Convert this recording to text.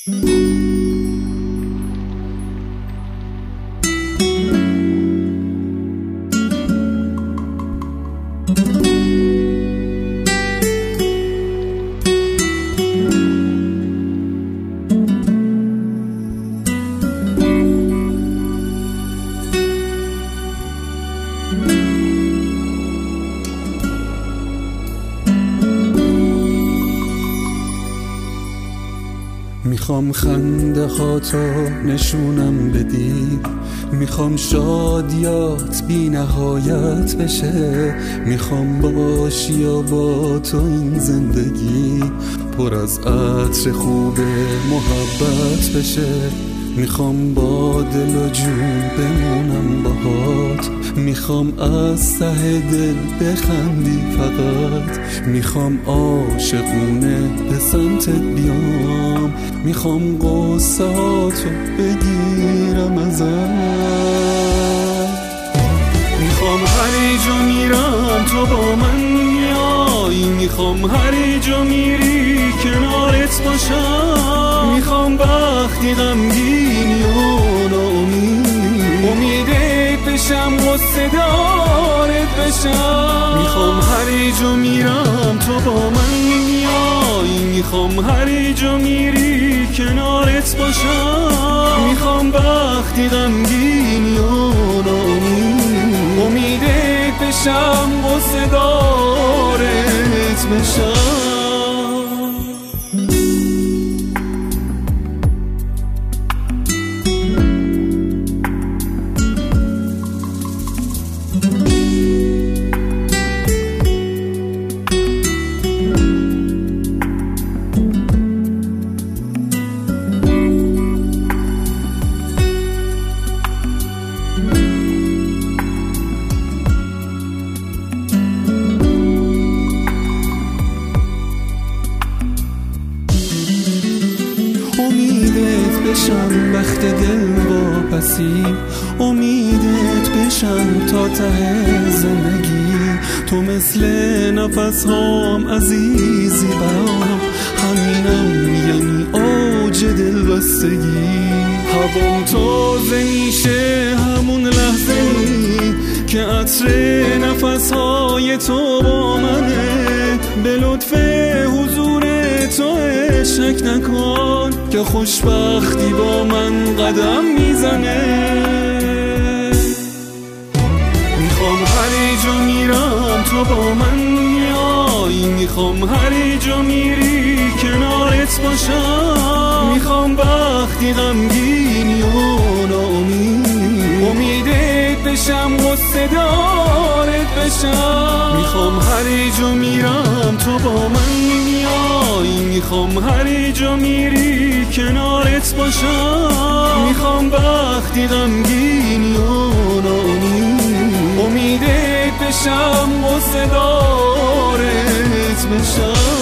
میخوام خنده هاتو نشونم بدی، میخوام شادیات بی نهایت بشه، میخوام باشی و با تو این زندگی پر از عطر خوب محبت بشه. میخوام با دل و جون بمونم باهات، میخوام از ته دل بخندی فقط، میخوام عاشقونه به سمتت بیام، میخوام قصه هاتو بگیرم ازت، میخوام هر جا میرم تو با من میای، میخوام هر جا میری کنارت باشم، میخوام وقتی غمگینی و ناامید امیدت بشم غصه دارت بشم، میخوام هر جا میرم تو با من میای، میخوام هر جا میری کنارت باشم، میخوام وقتی غمگینی و ناامید امیدت بشم غصه دارت بشم. امیدت بشم وقت دل واپسی، امیدت بشم تا ته زندگی، تو مثل نفس هام عزیزی برام، همینم یعنی اوج دل بستگی، هوام تازه میشه همون لحظه که عطر نفس های تو با منه، به لطف حضور تو شک نکن که خوشبختی با من قدم میزنه، میخوام هر جا میرم تو با من میای، میخوام هر جا میری کنارت باشم، میخوام وقتی غمگینی و ناامید امیدت بشم غصه دارت بشم، میخوام هر جا میرم تو با من میای، میخوام هر جا میری کنارت باشم، میخوام وقتی غمگینی و ناامید امیدت بشم غصه دارت بشم.